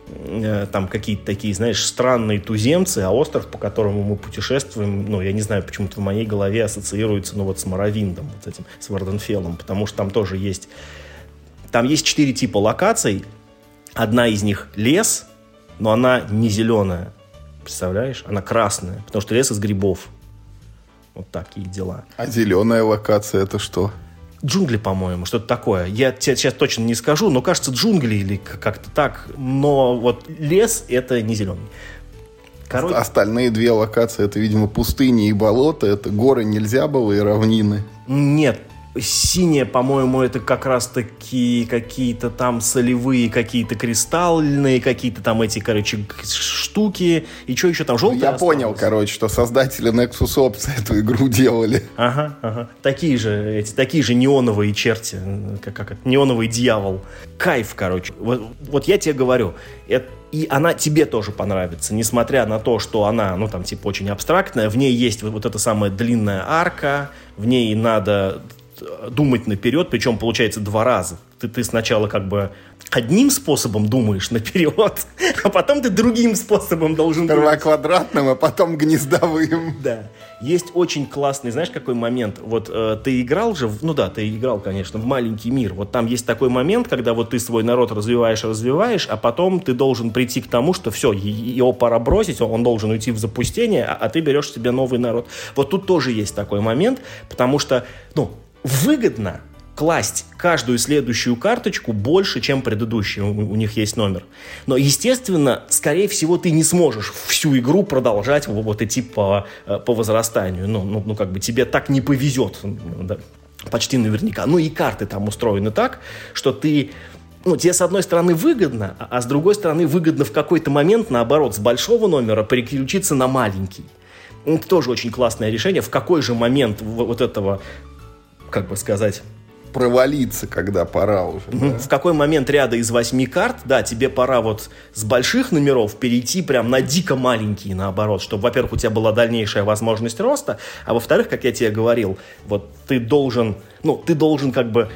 Там какие-то такие, знаешь, странные туземцы, а остров, по которому мы путешествуем, ну, я не знаю, почему-то в моей голове ассоциируется, ну, вот с Моровиндом, вот этим, с Варденфеллом, потому что там тоже есть, там есть четыре типа локаций, одна из них лес, но она не зеленая, представляешь, она красная, потому что лес из грибов, вот такие дела. А зеленая локация это что? Джунгли, по-моему, что-то такое. Я тебе сейчас точно не скажу, но кажется, джунгли или как-то так. Но вот лес — это не зеленый. Короче... Остальные две локации — это, видимо, пустыни и болота. Это горы нельзя было и равнины. Нет. Синие, по-моему, это как раз-таки какие-то там солевые, какие-то кристальные, какие-то там эти, короче, штуки. И что еще там, желтые Я осталось? понял, короче, что создатели Nexus Ops эту игру делали. Ага, ага. Такие же, эти, такие же неоновые черти, как, как это, неоновый дьявол. Кайф, короче. Вот, вот я тебе говорю, это, и она тебе тоже понравится, несмотря на то, что она, ну, там, типа, очень абстрактная. В ней есть вот, вот эта самая длинная арка, в ней надо... думать наперед, причем получается два раза. Ты, ты сначала как бы одним способом думаешь наперед, а потом ты другим способом должен думать. Сперва квадратным, а потом гнездовым. Да. Есть очень классный, знаешь, какой момент? Вот э, ты играл же, в, ну да, ты играл, конечно, в «Маленький мир». Вот там есть такой момент, когда вот ты свой народ развиваешь, развиваешь, а потом ты должен прийти к тому, что все, его пора бросить, он должен уйти в запустение, а, а ты берешь себе новый народ. Вот тут тоже есть такой момент, потому что, ну, выгодно класть каждую следующую карточку больше, чем предыдущую. У, у них есть номер. Но, естественно, скорее всего, ты не сможешь всю игру продолжать вот, вот идти по, по возрастанию. Ну, ну, ну, как бы тебе так не повезет. Да, почти наверняка. Ну, и карты там устроены так, что ты... Ну, тебе, с одной стороны, выгодно, а, а с другой стороны, выгодно в какой-то момент, наоборот, с большого номера переключиться на маленький. Это тоже очень классное решение. В какой же момент вот этого, как бы сказать... провалиться, когда пора уже. Mm-hmm. Да? В какой момент ряда из восьми карт, да, тебе пора вот с больших номеров перейти прям на дико маленькие, наоборот, чтобы, во-первых, у тебя была дальнейшая возможность роста, а во-вторых, как я тебе говорил, вот ты должен, ну, ты должен как бы,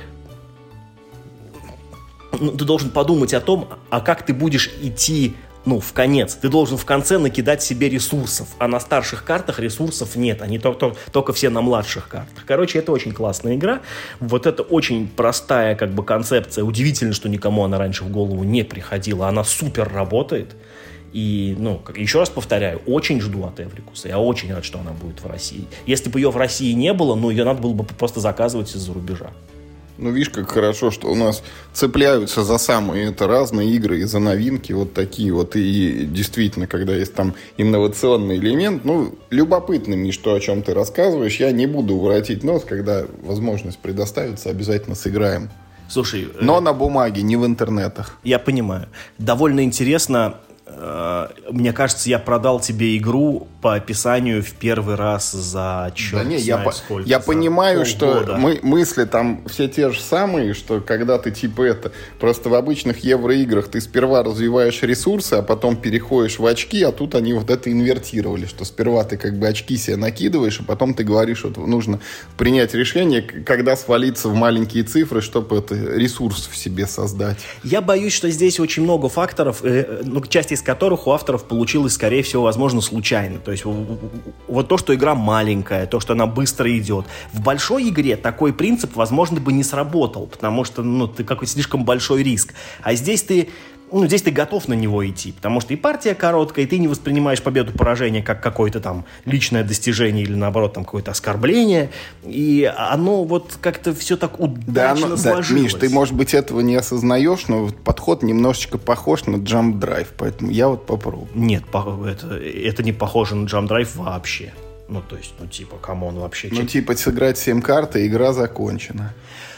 ну, ты должен подумать о том, а как ты будешь идти, ну, в конец. Ты должен в конце накидать себе ресурсов, а на старших картах ресурсов нет, они то, то, только все на младших картах. Короче, это очень классная игра. Вот это очень простая как бы концепция. Удивительно, что никому она раньше в голову не приходила. Она супер работает. И, ну, как, еще раз повторяю, очень жду от Эврикуса. Я очень рад, что она будет в России. Если бы ее в России не было, ну, ее надо было бы просто заказывать из-за рубежа. Ну, видишь, как хорошо, что у нас цепляются за самые это разные игры и за новинки вот такие вот. И действительно, когда есть там инновационный элемент, ну, любопытно, Миш, то, о чем ты рассказываешь. Я не буду воротить нос, когда возможность предоставится, обязательно сыграем. Слушай... Но э... на бумаге, не в интернетах. Я понимаю. Довольно интересно... Мне кажется, я продал тебе игру по описанию в первый раз за черт да не, знает я сколько. Я понимаю, полгода. Что мы, мысли там все те же самые, что когда ты типа это... Просто в обычных евроиграх ты сперва развиваешь ресурсы, а потом переходишь в очки, а тут они вот это инвертировали, что сперва ты как бы очки себе накидываешь, а потом ты говоришь, вот нужно принять решение, когда свалиться в маленькие цифры, чтобы это ресурс в себе создать. Я боюсь, что здесь очень много факторов, ну, часть из которых у авторов получилось, скорее всего, возможно, случайно. То есть вот то, что игра маленькая, то, что она быстро идет. В большой игре такой принцип, возможно, бы не сработал, потому что, ну, ты какой-то слишком большой риск. А здесь ты, ну, здесь ты готов на него идти, потому что и партия короткая, и ты не воспринимаешь победу-поражение как какое-то там личное достижение или, наоборот, там какое-то оскорбление. И оно вот как-то все так удачно да, оно, сложилось. Да, Миш, ты, может быть, этого не осознаешь, но подход немножечко похож на Jump Drive, поэтому я вот попробую. Нет, это, это не похоже на Jump Drive вообще. Ну, то есть, ну, типа, камон, вообще. Ну, типа, сыграть семь карт, и игра закончена.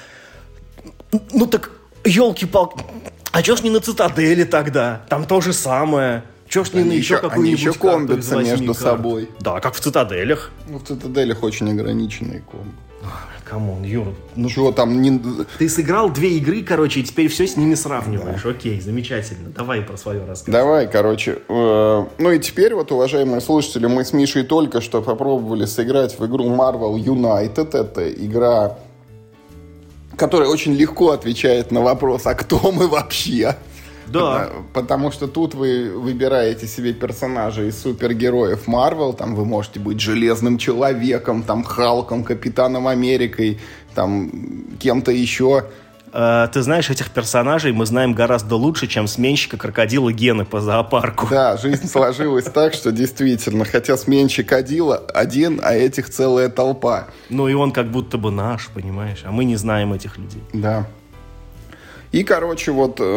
Ну, так, елки-палки... А чё ж не на Цитадели тогда? Там то же самое. Чё ж не они на еще, еще какую-нибудь Они еще комбятся между карт? собой. Да, как в Цитаделях. Ну, в Цитаделях очень ограниченные комбы. Камон, Юр. Ну, чего там не... Ты сыграл две игры, короче, и теперь все с ними сравниваешь. Да. Окей, замечательно. Давай про свое рассказывай. Давай, короче. Э, ну и теперь вот, уважаемые слушатели, мы с Мишей только что попробовали сыграть в игру Marvel United. Это игра, которая очень легко отвечает на вопрос, а кто мы вообще? Да. Потому, потому что тут вы выбираете себе персонажей из супергероев Marvel, там вы можете быть Железным Человеком, там Халком, Капитаном Америкой, там кем-то еще. Э, ты знаешь, этих персонажей мы знаем гораздо лучше, чем сменщика крокодила Гены по зоопарку. Да, жизнь сложилась так, что действительно, хотя сменщик Адила один, а этих целая толпа. Ну и он как будто бы наш, понимаешь, а мы не знаем этих людей. Да. И, короче, вот э,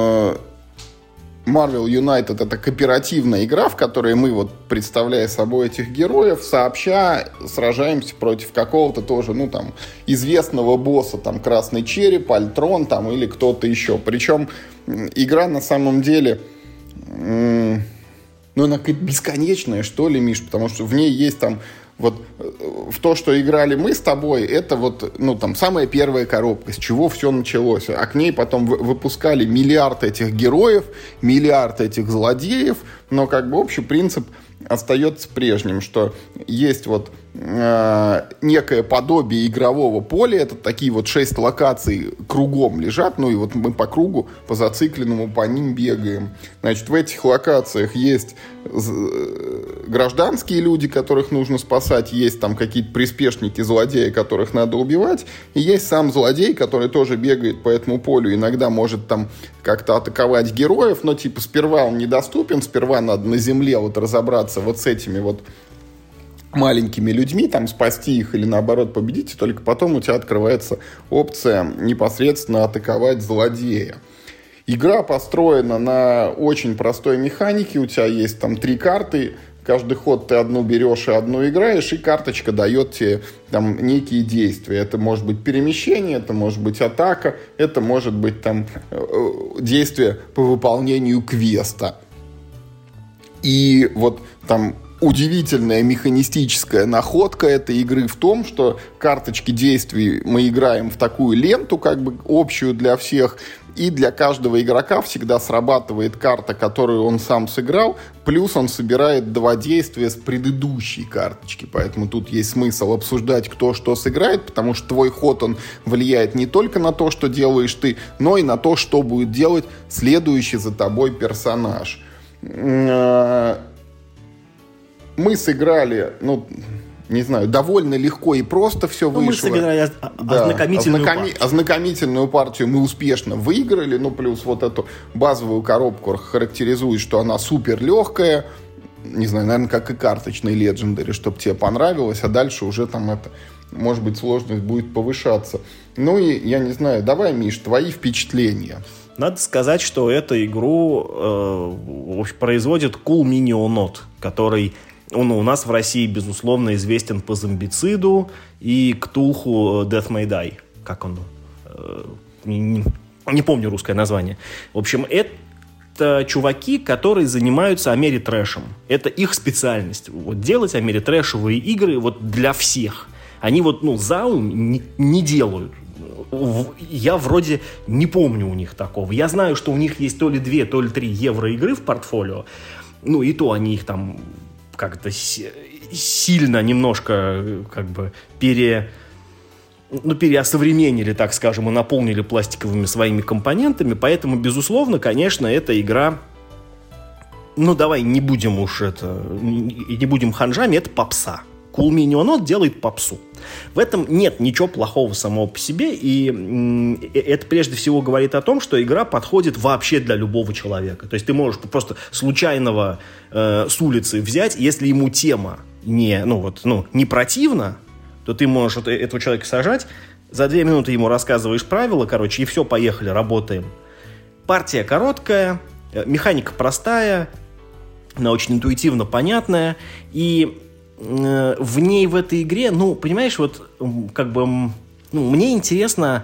Marvel United — это кооперативная игра, в которой мы, вот, представляя собой этих героев, сообща сражаемся против какого-то тоже, ну, там, известного босса, там, Красный Череп, Альтрон, там, или кто-то еще. Причем игра, на самом деле, э, ну, она какая-то бесконечная, что ли, Миш, потому что в ней есть, там, вот в то, что играли мы с тобой, это вот, ну, там, самая первая коробка, с чего все началось. А к ней потом выпускали миллиард этих героев, миллиард этих злодеев, но как бы общий принцип остается прежним, что есть вот э, некое подобие игрового поля. Это такие вот шесть локаций кругом лежат. Ну и вот мы по кругу, по зацикленному, по ним бегаем. Значит, в этих локациях есть гражданские люди, которых нужно спасать, есть там какие-то приспешники злодея, которых надо убивать, и есть сам злодей, который тоже бегает по этому полю, иногда может там как-то атаковать героев, но типа сперва он недоступен, сперва надо на земле вот разобраться вот с этими вот маленькими людьми, там спасти их или наоборот победить, и только потом у тебя открывается опция непосредственно атаковать злодея. Игра построена на очень простой механике. У тебя есть там три карты. Каждый ход ты одну берешь и одну играешь, и карточка дает тебе там некие действия. Это может быть перемещение, это может быть атака, это может быть там действие по выполнению квеста. И вот там удивительная механистическая находка этой игры в том, что карточки действий мы играем в такую ленту, как бы общую для всех, и для каждого игрока всегда срабатывает карта, которую он сам сыграл, плюс он собирает два действия с предыдущей карточки. Поэтому тут есть смысл обсуждать, кто что сыграет, потому что твой ход, он влияет не только на то, что делаешь ты, но и на то, что будет делать следующий за тобой персонаж. Мы сыграли, ну... не знаю, довольно легко и просто все ну, вышло. Мы сыграли да. ознакомительную, Ознакоми... партию. ознакомительную партию мы успешно выиграли. Ну, плюс вот эту базовую коробку характеризует, что она супер легкая. Не знаю, наверное, как и карточный Legendary, чтобы тебе понравилось. А дальше уже там это, может быть, сложность будет повышаться. Ну и, я не знаю, давай, Миш, твои впечатления. Надо сказать, что эту игру э, производит Cool Mini Not, который... Он у нас в России, безусловно, известен по Зомбициду и Ктулху Death May Die. Как он? Не, не помню русское название. В общем, это чуваки, которые занимаются америтрэшем. Это их специальность. Вот делать америтрэшевые игры вот для всех. Они вот, ну, заум не, не делают. Я вроде не помню у них такого. Я знаю, что у них есть то ли две, то ли три евро игры в портфолио. Ну, и то они их там... как-то сильно немножко как бы пере, ну, переосовременили, так скажем, и наполнили пластиковыми своими компонентами. Поэтому, безусловно, конечно, эта игра, ну, давай не будем уж это, не будем ханжами, это попса. Cool Mini Not делает попсу. В этом нет ничего плохого самого по себе, и это прежде всего говорит о том, что игра подходит вообще для любого человека. То есть ты можешь просто случайного э, с улицы взять, если ему тема не, ну, вот, ну, не противна, то ты можешь этого человека сажать, за две минуты ему рассказываешь правила, короче, и все, поехали, работаем. Партия короткая, механика простая, она очень интуитивно понятная, и в ней, в этой игре, ну, понимаешь, вот, как бы, ну, мне интересно,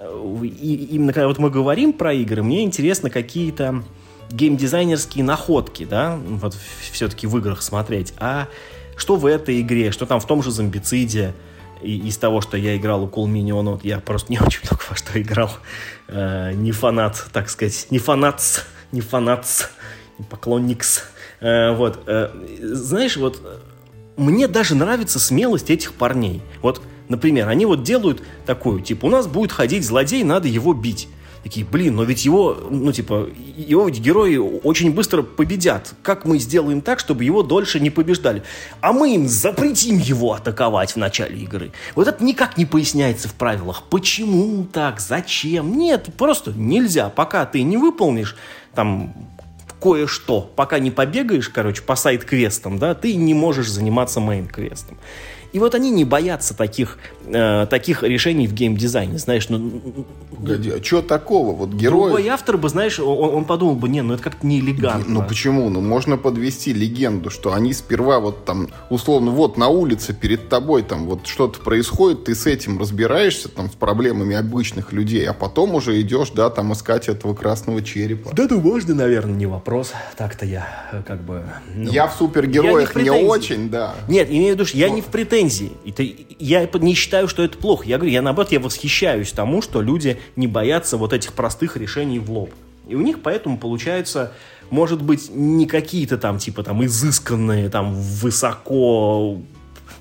и, именно когда вот мы говорим про игры, мне интересно какие-то геймдизайнерские находки, да, вот все-таки в играх смотреть. А что в этой игре, что там в том же Зомбициде, и, из того, что я играл у Cool Mini Not, я просто не очень много во что играл. Э, не фанат, так сказать, не фанатс, не фанатс, не поклонникс. Э, вот, э, знаешь, вот... Мне даже нравится смелость этих парней. Вот, например, они вот делают такую, типа, у нас будет ходить злодей, надо его бить. Такие, блин, но ведь его, ну, типа, его ведь герои очень быстро победят. Как мы сделаем так, чтобы его дольше не побеждали? А мы им запретим его атаковать в начале игры. Вот это никак не поясняется в правилах. Почему так? Зачем? Нет, просто нельзя. Пока ты не выполнишь, там... кое-что. Пока не побегаешь, короче, по сайд-квестам, да, ты не можешь заниматься мейн-квестом. И вот они не боятся таких, э, таких решений в геймдизайне, знаешь, ну... Погоди, а что такого? Вот герой... Другой автор бы, знаешь, он, он подумал бы, не, ну это как-то не элегантно. Ну почему? Ну можно подвести легенду, что они сперва вот там, условно, вот на улице перед тобой там вот что-то происходит, ты с этим разбираешься, там, с проблемами обычных людей, а потом уже идешь, да, там, искать этого красного черепа. Да, ну можно, наверное, не вопрос. Так-то я как бы... Ну, я в супергероях я не, не очень, да. Нет, имею в виду, что я Но... не в претензии. Это, я не считаю, что это плохо. Я говорю, я наоборот, я восхищаюсь тому, что люди не боятся вот этих простых решений в лоб. И у них поэтому получается, может быть, не какие-то там, типа, там, изысканные, там, высоко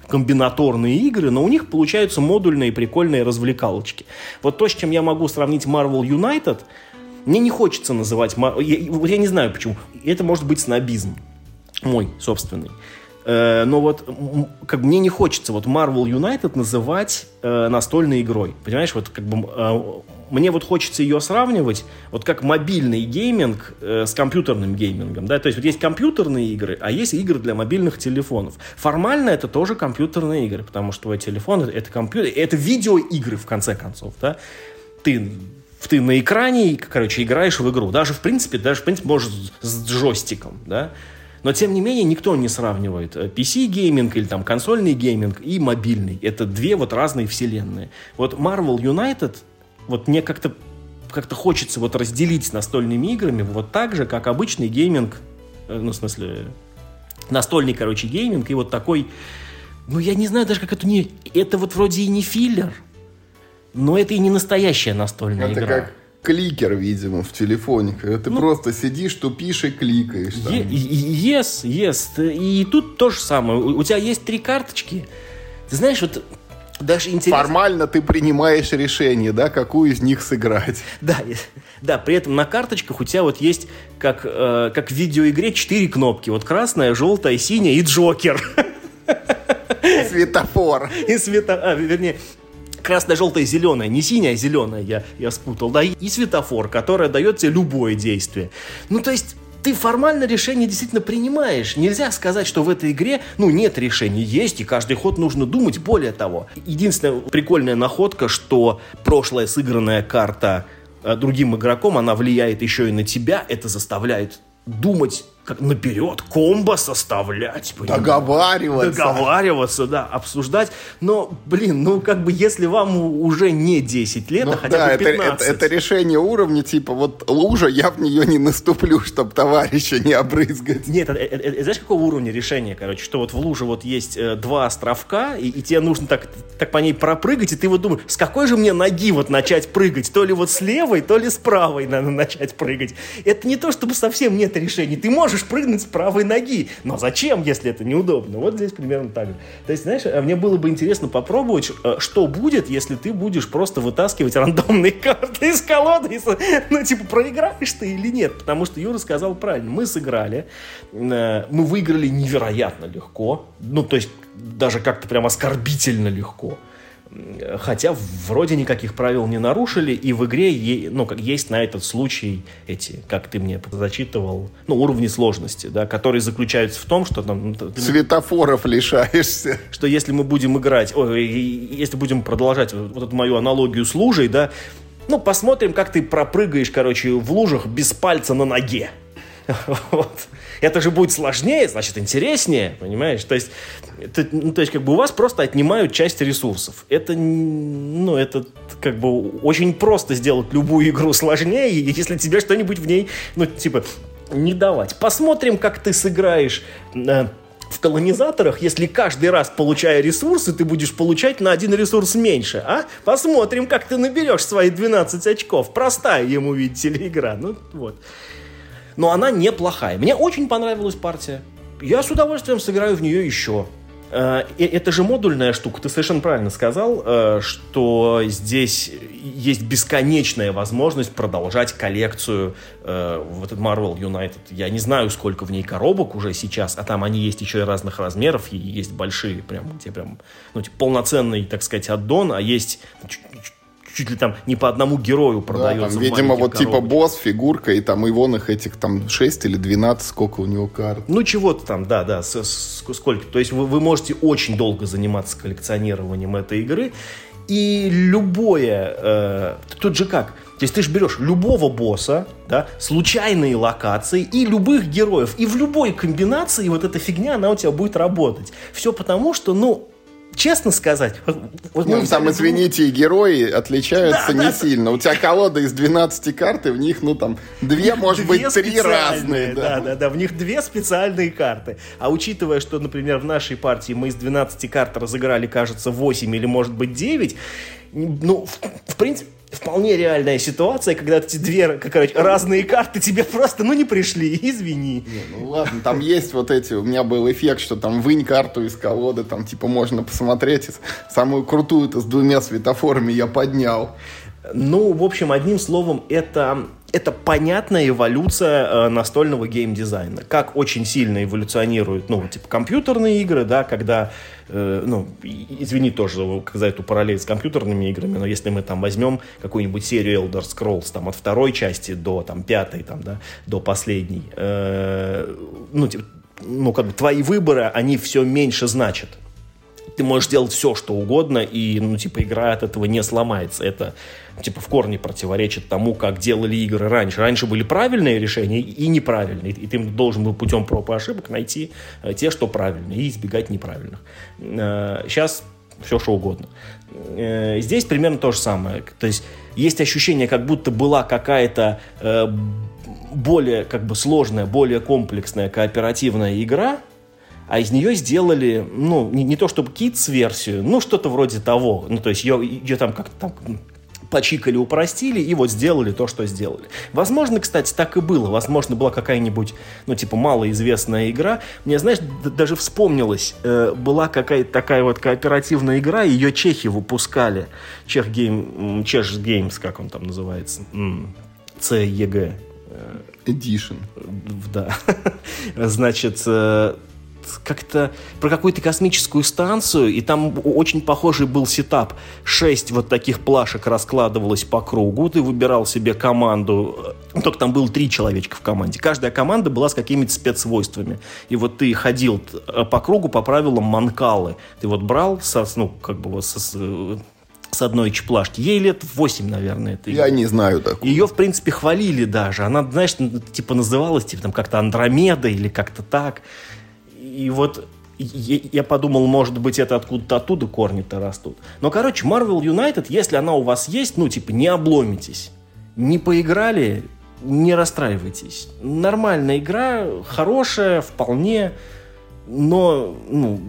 комбинаторные игры, но у них получаются модульные прикольные развлекалочки. Вот то, с чем я могу сравнить Marvel United, мне не хочется называть... Я, я не знаю почему. Это может быть снобизм мой собственный. Э, но вот как мне не хочется вот Marvel United называть э, настольной игрой. Понимаешь, вот как бы... Э, мне вот хочется ее сравнивать вот как мобильный гейминг э, с компьютерным геймингом. Да? То есть вот есть компьютерные игры, а есть игры для мобильных телефонов. Формально это тоже компьютерные игры, потому что твой телефон — это компьютер, это видеоигры в конце концов. Да? Ты, ты на экране, короче, играешь в игру. Даже в принципе, даже в принципе можешь с джойстиком, да? Но, тем не менее, никто не сравнивает пи си-гейминг или там консольный гейминг и мобильный. Это две вот разные вселенные. Вот Marvel United, вот мне как-то, как-то хочется вот разделить с настольными играми вот так же, как обычный гейминг, ну, в смысле, настольный, короче, гейминг, и вот такой, ну, я не знаю даже, как это не... Это вот вроде и не филлер, но это и не настоящая настольная это игра. Это как кликер, видимо, в телефоне, когда ты ну, просто сидишь, тупишь и кликаешь. Там. Yes, yes. И тут то же самое. У тебя есть три карточки. Ты знаешь, вот даже интересно... Формально ты принимаешь решение, да, какую из них сыграть. Да, да, при этом на карточках у тебя вот есть, как, э, как в видеоигре, четыре кнопки. Вот красная, желтая, синяя и Джокер. И светофор. И светофор, а, вернее... Красная, желтая, зеленая. Не синяя, а зеленая, я, я спутал. Да, и светофор, который дает тебе любое действие. Ну, то есть, ты формально решение действительно принимаешь. Нельзя сказать, что в этой игре, ну, нет решений. Есть, и каждый ход нужно думать. Более того, единственная прикольная находка, что прошлая сыгранная карта э, другим игроком, она влияет еще и на тебя. Это заставляет думать как наперед, комбо составлять. Понимаешь? Договариваться. Договариваться, да, обсуждать. Но, блин, ну, как бы, если вам уже не десять лет, ну, а хотя да, бы пятнадцать. Это, это, это решение уровня, типа, вот лужа, я в нее не наступлю, чтобы товарища не обрызгать. Нет, это, это, это, знаешь, какого уровня решения, короче, что вот в луже вот есть э, два островка, и, и тебе нужно так, так по ней пропрыгать, и ты вот думаешь, с какой же мне ноги вот начать прыгать? То ли вот с левой, то ли с правой надо начать прыгать. Это не то, чтобы совсем нет решений. Ты можешь прыгнуть с правой ноги. Но зачем, если это неудобно? Вот здесь примерно так же. То есть, знаешь, мне было бы интересно попробовать, что будет, если ты будешь просто вытаскивать рандомные карты из колоды. И, ну, типа, проиграешь ты или нет? Потому что Юра сказал правильно. Мы сыграли. Мы выиграли невероятно легко. Ну, то есть, даже как-то прям оскорбительно легко. Хотя вроде никаких правил не нарушили, и в игре ну, как есть на этот случай эти, как ты мне зачитывал, ну, уровни сложности, да, которые заключаются в том, что там... Светофоров лишаешься. Что если мы будем играть, ой, если будем продолжать вот эту мою аналогию с лужей, да, ну, посмотрим, как ты пропрыгаешь, короче, в лужах без пальца на ноге. Вот. Это же будет сложнее, значит, интереснее, понимаешь? То есть, это, ну, то есть, как бы у вас просто отнимают часть ресурсов. Это, ну, это как бы очень просто сделать любую игру сложнее, если тебе что-нибудь в ней, ну, типа, не давать. Посмотрим, как ты сыграешь э, в колонизаторах, если каждый раз, получая ресурсы, ты будешь получать на один ресурс меньше, а? Посмотрим, как ты наберешь свои двенадцать очков. Простая ему, видите ли, игра. Ну, вот. Но она неплохая. Мне очень понравилась партия. Я с удовольствием сыграю в нее еще. Это же модульная штука. Ты совершенно правильно сказал, что здесь есть бесконечная возможность продолжать коллекцию в этот Marvel United. Я не знаю, сколько в ней коробок уже сейчас, а там они есть еще и разных размеров, и есть большие, прям, где прям, ну, типа, полноценный, так сказать, аддон, а есть... чуть ли там не по одному герою продается. Да, там, видимо, вот коробочках. Типа босс, фигурка, и там ивонных этих там шесть или двенадцать, сколько у него карт. Ну, чего-то там, да, да, с, с, сколько. То есть вы, вы можете очень долго заниматься коллекционированием этой игры, и любое... Э, тут же как? То есть ты же берешь любого босса, да, случайные локации и любых героев, и в любой комбинации вот эта фигня, она у тебя будет работать. Все потому, что, ну... Честно сказать... Вот ну, там, извините, и герои отличаются да, не да, сильно. У тебя колода из двенадцати карт, и в них, ну, там, две, может две быть, три разные. Да. да, да, да, в них две специальные карты. А учитывая, что, например, в нашей партии мы из двенадцати карт разыграли, кажется, восемь или, может быть, девять, ну, в, в принципе... В, вполне реальная ситуация, когда эти две, короче, разные карты тебе просто, ну, не пришли, извини. Не, ну ладно, там есть вот эти, у меня был эффект, что там вынь карту из колоды, там типа можно посмотреть, самую крутую-то с двумя светофорами я поднял. Ну, в общем, одним словом, это... Это понятная эволюция э, настольного геймдизайна. Как очень сильно эволюционируют, ну, типа, компьютерные игры, да, когда, э, ну, извини тоже за эту параллель с компьютерными играми, но если мы там возьмем какую-нибудь серию Elder Scrolls, там, от второй части до, там, пятой, там, да, до последней, э, ну, типа, ну, как бы, твои выборы, они все меньше значат. Ты можешь делать все, что угодно, и, ну, типа, игра от этого не сломается. Это, типа, в корне противоречит тому, как делали игры раньше. Раньше были правильные решения и неправильные. И ты должен был путем проб и ошибок найти те, что правильные, и избегать неправильных. Сейчас все, что угодно. Здесь примерно то же самое. То есть есть ощущение, как будто была какая-то более, как бы, сложная, более комплексная кооперативная игра, а из нее сделали, ну, не, не то чтобы Kids-версию, ну, что-то вроде того. Ну, то есть ее, ее там как-то там почикали, упростили, и вот сделали то, что сделали. Возможно, кстати, так и было. Возможно, была какая-нибудь, ну, типа, малоизвестная игра. Мне, знаешь, д- даже вспомнилось, э, была какая-то такая вот кооперативная игра, ее чехи выпускали. Чех Гейм, Чеш Геймс, как он там называется? Це Е Гэ. Edition. Да. Значит... как-то про какую-то космическую станцию, и там очень похожий был сетап. Шесть вот таких плашек раскладывалось по кругу, ты выбирал себе команду, только там было три человечка в команде. Каждая команда была с какими-то спецсвойствами. И вот ты ходил по кругу по правилам Манкалы. Ты вот брал, со, ну, как бы вот со, с одной чплашки. Ей лет восемь, наверное. Это Я не знаю такого. Ее, в принципе, хвалили даже. Она, знаешь, типа называлась типа там как-то Андромеда или как-то так. И вот я подумал, может быть, это откуда-то оттуда корни-то растут. Но, короче, Marvel United, если она у вас есть, ну, типа, не обломитесь. Не поиграли, не расстраивайтесь. Нормальная игра, хорошая, вполне, но, ну...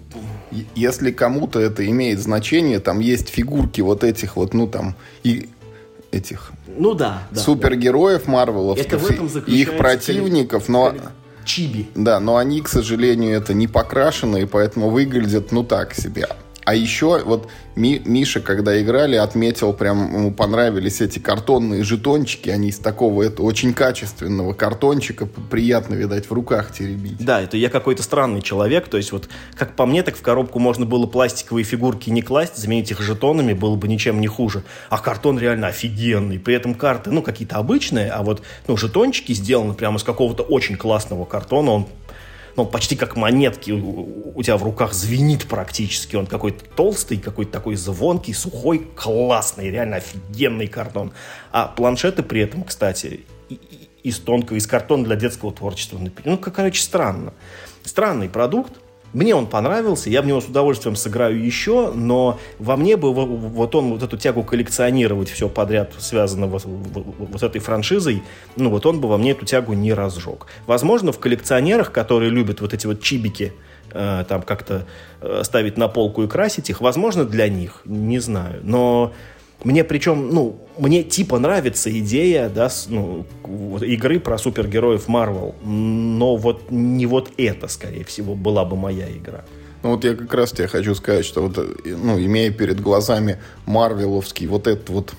Если кому-то это имеет значение, там есть фигурки вот этих вот, ну, там, и этих... Ну, да, да. Супергероев марвеловских, и их противников, но... Чиби. Да, но они, к сожалению, это не покрашены, и поэтому выглядят, ну, так себе. А еще вот Ми, Миша, когда играли, отметил, прям ему понравились эти картонные жетончики. Они из такого, это очень качественного картончика. Приятно, видать, в руках теребить. Да, это я какой-то странный человек. То есть вот, как по мне, так в коробку можно было пластиковые фигурки не класть, заменить их жетонами, было бы ничем не хуже. А картон реально офигенный. При этом карты, ну, какие-то обычные, а вот, ну, жетончики сделаны прямо из какого-то очень классного картона. Он Ну, почти как монетки у, у тебя в руках звенит практически. Он какой-то толстый, какой-то такой звонкий, сухой, классный, реально офигенный картон. А планшеты при этом, кстати, и, и, из тонкого, из картона для детского творчества. Ну, как, короче, странно. Странный продукт. Мне он понравился, я в него с удовольствием сыграю еще, но во мне бы вот он, вот эту тягу коллекционировать все подряд, связанное вот, вот с этой франшизой, ну вот он бы во мне эту тягу не разжег. Возможно, в коллекционерах, которые любят вот эти вот чибики, э, там как-то э, ставить на полку и красить их, возможно, для них, не знаю, но... Мне причем, ну, мне типа нравится идея, да, ну, игры про супергероев Marvel, но вот не вот это, скорее всего, была бы моя игра. Ну вот я как раз тебе хочу сказать, что вот, ну, имея перед глазами марвеловский вот этот вот,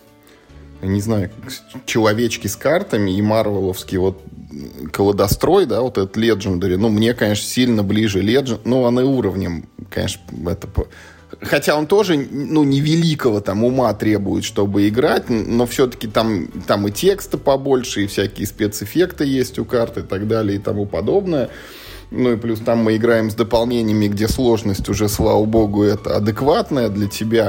не знаю, человечки с картами и марвеловский вот колодострой, да, вот этот Legendary, ну, мне, конечно, сильно ближе Legend, ну, он и уровнем, конечно, это... Хотя он тоже, ну, невеликого там ума требует, чтобы играть, но все-таки там, там и текста побольше, и всякие спецэффекты есть у карты и так далее, и тому подобное. Ну и плюс там мы играем с дополнениями, где сложность уже, слава богу, это адекватная для тебя.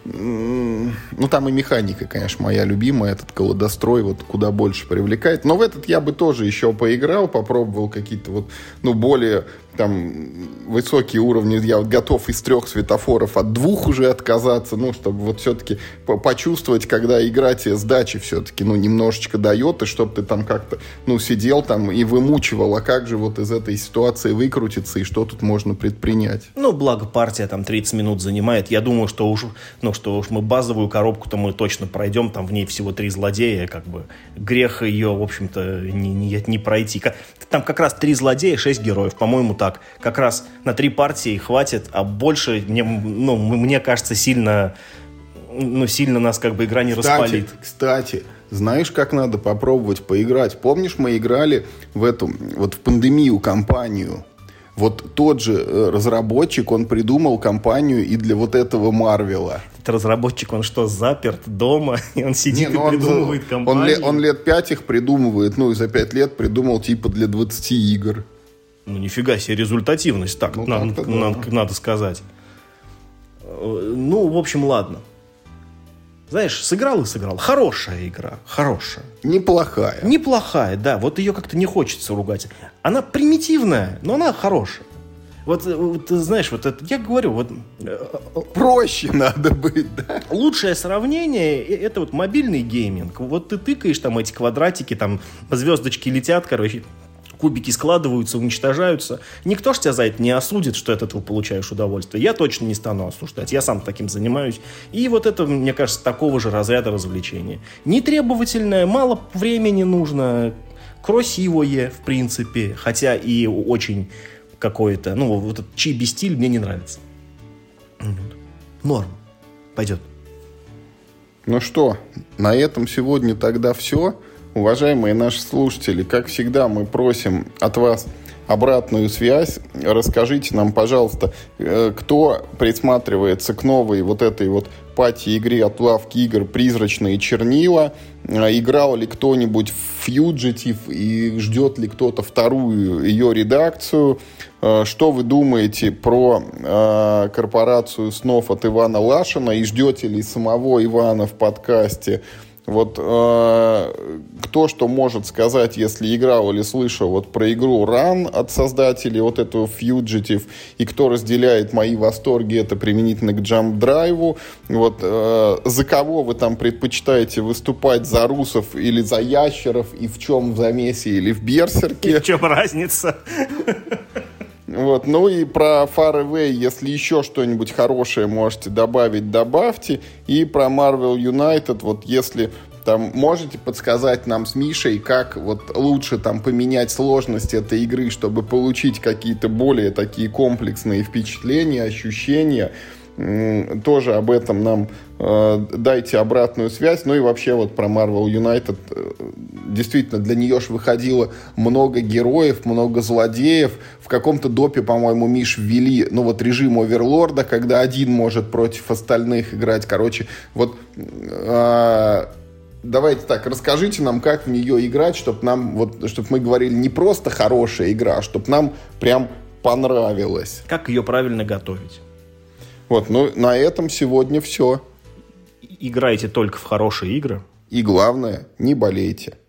Ну, там и механика, конечно, моя любимая, этот колодострой вот куда больше привлекает. Но в этот я бы тоже еще поиграл, попробовал какие-то вот, ну, более там высокие уровни, я вот готов из трех светофоров от двух уже отказаться, ну, чтобы вот все-таки почувствовать, когда игра тебе сдачи все-таки, ну, немножечко дает, и чтобы ты там как-то, ну, сидел там и вымучивал, а как же вот из этой ситуации выкрутиться, и что тут можно предпринять? Ну, благо партия там тридцать минут занимает. Я думаю, что уж, ну, что уж мы базовую коробку-то мы точно пройдем, там в ней всего три злодея, как бы грех ее, в общем-то, не, не, не пройти. Там как раз три злодея, шесть героев, по-моему, так. Как раз на три партии хватит, а больше, мне, ну, мне кажется, сильно, ну, сильно нас как бы игра не кстати, распалит. Кстати, знаешь, как надо попробовать поиграть? Помнишь, мы играли в эту, вот в пандемию кампанию? Вот тот же разработчик, он придумал кампанию и для вот этого Марвела. Этот разработчик, он что, заперт дома? И он сидит Не, и он, придумывает он, кампанию? Он, лет, он лет пять их придумывает, ну и за пять лет придумал типа для двадцати игр. Ну, нифига себе результативность, так, ну, надо, да. надо, надо сказать. Ну, в общем, ладно. Знаешь, сыграл и сыграл. Хорошая игра, хорошая. Неплохая. Неплохая, да. Вот ее как-то не хочется ругать. Она примитивная, но она хорошая. Вот, вот знаешь, вот это, я говорю, вот... Проще надо быть, да? Лучшее сравнение — это вот мобильный гейминг. Вот ты тыкаешь там эти квадратики, там звездочки летят, короче... Кубики складываются, уничтожаются. Никто ж тебя за это не осудит, что от этого получаешь удовольствие. Я точно не стану осуждать. Я сам таким занимаюсь. И вот это, мне кажется, такого же разряда развлечения. Нетребовательное, мало времени нужно. Красивое, в принципе. Хотя и очень какое-то... Ну, вот этот чиби-стиль мне не нравится. Норм. Пойдет. Ну что, на этом сегодня тогда все. Уважаемые наши слушатели, как всегда, мы просим от вас обратную связь. Расскажите нам, пожалуйста, кто присматривается к новой вот этой вот пати-игре от лавки игр «Призрачные чернила». Играл ли кто-нибудь в Fugitive и ждет ли кто-то вторую ее редакцию? Что вы думаете про э, корпорацию снов от Ивана Лашина и ждете ли самого Ивана в подкасте? Вот э, кто что может сказать, если играл или слышал вот про игру Run от создателей вот этого Fugitive, и кто разделяет мои восторги, это применительно к Jump Drive. Вот э, за кого вы там предпочитаете выступать, за русов или за ящеров, и в чем в замесе или в берсерке? И в чем разница? Вот. Ну и про Far Away, если еще что-нибудь хорошее можете добавить, добавьте. И про Marvel United, вот если там можете подсказать нам с Мишей, как вот лучше там поменять сложность этой игры, чтобы получить какие-то более такие комплексные впечатления, ощущения. Тоже об этом нам э, дайте обратную связь. Ну и вообще вот про Marvel United. Э, действительно, для нее ж выходило много героев, много злодеев. В каком-то допе, по-моему, Миш ввели, ну вот режим Оверлорда, когда один может против остальных играть. Короче, вот э, давайте так, расскажите нам, как в нее играть, чтобы нам, вот, чтобы мы говорили не просто хорошая игра, а чтобы нам прям понравилось. Как ее правильно готовить. Вот, ну, на этом сегодня все. Играйте только в хорошие игры. И главное, не болейте.